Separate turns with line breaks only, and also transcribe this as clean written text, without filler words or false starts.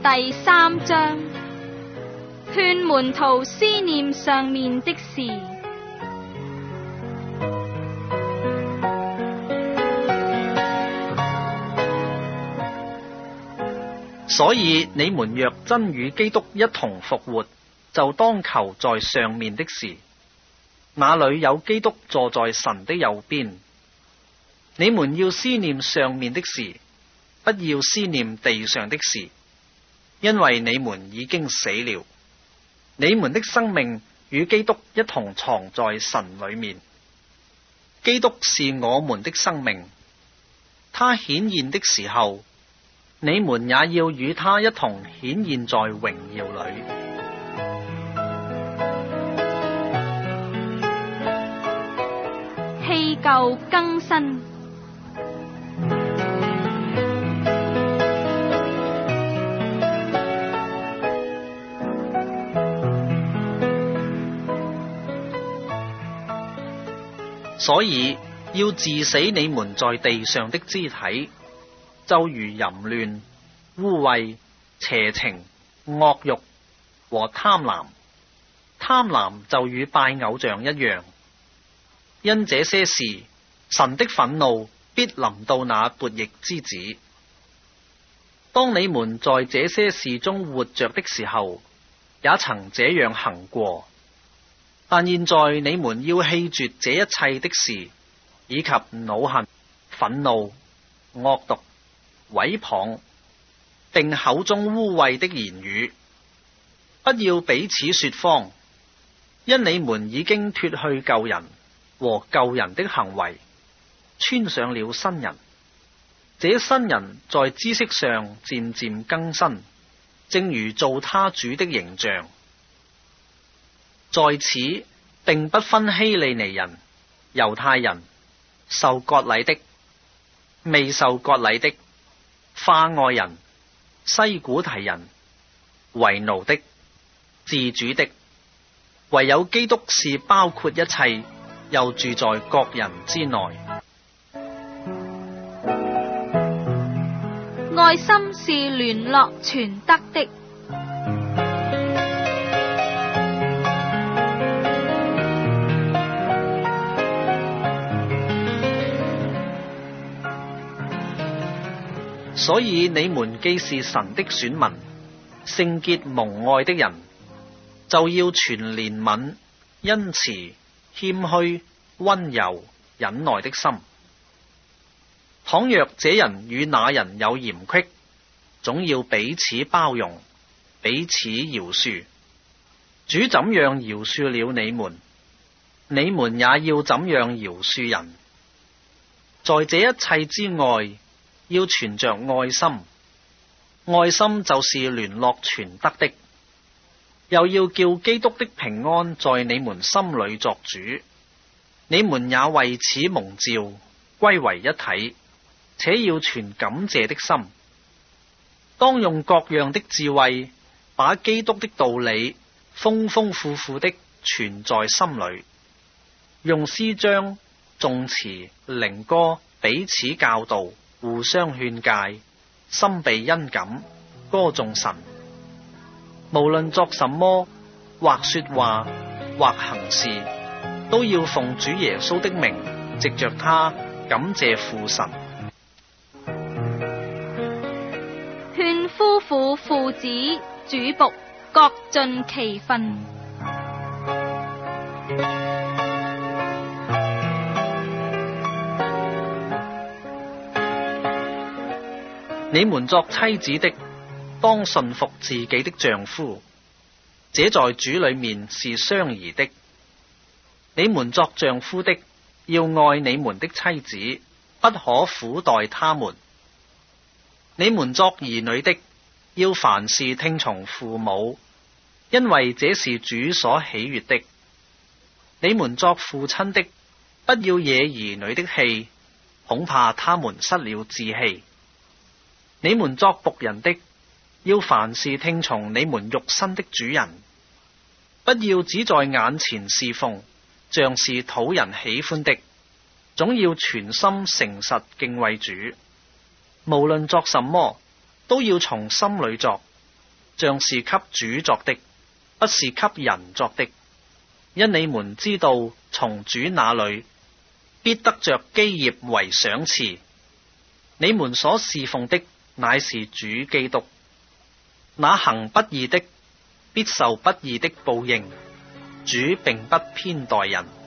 第3章，勸門徒思念上面的事。
所以你們若真與基督一同復活，就當求在上面的事，那裏有基督坐在神的右邊。你們要思念上面的事，不要思念地上的事，因為你們已經死了，你們的生命與基督一同藏在神裏面。基督是我們的生命，他顯現的時候，你們也要與他一同顯現在榮耀裏。
棄舊更新。
所以要治死你們在地上的肢體，就如淫亂、污穢、邪情、惡慾和貪婪。貪婪就與拜偶像一樣。因這些事，神的憤怒必臨到那悖逆之子。當你們在這些事中活着的時候，也曾這樣行過。但現在你們要棄絕這一切的事，以及惱恨、憤怒、惡毒、毀謗，並口中污穢的言語，不要彼此說謊，因你們已經脫去舊人和舊人的行為，穿上了新人。這新人在知識上漸漸更新，正如造他主的形象。在此並不分希利尼人、猶太人、受割禮的、未受割禮的、化外人、西古提人、為奴的、自主的，唯有基督是包括一切，又住在各人之內。
愛心是聯絡全德的。
所以你們既是神的選民，聖潔蒙愛的人，就要存憐憫、恩慈、謙虛、溫柔、忍耐的心。倘若這人與那人有嫌隙，總要彼此包容，彼此饒恕。主怎樣饒恕了你們，你們也要怎樣饒恕人。在這一切之外，要存着愛心，愛心就是聯絡全德的。又要叫基督的平安在你們心裏作主，你們也為此蒙召，歸為一體，且要存感謝的心。當用各樣的智慧，把基督的道理豐豐富富的存在心裏，用詩章、頌詞、靈歌彼此教導，互相勸誡，心被恩感，歌頌神。無論作什麼，或說話，或行事，都要奉主耶穌的名，藉着他感謝父神。
勸夫婦、父子、主僕各盡其分。
你們作妻子的，當順服自己的丈夫，這在主裏面是相宜的。你們作丈夫的，要愛你們的妻子，不可苦待他們。你們作兒女的，要凡事聽從父母，因為這是主所喜悅的。你們作父親的，不要惹兒女的氣，恐怕他們失了志氣。你們作僕人的，要凡事聽從你們肉身的主人，不要只在眼前侍奉，像是討人喜歡的，總要全心誠實敬畏主。無論作什麼，都要從心裏作， 像是給主作的，不是給人作的。因你們知道，從主那裏必得着基業為賞賜。你們所侍奉的乃是主基督。那行不義的必受不義的報應，主並不偏待人。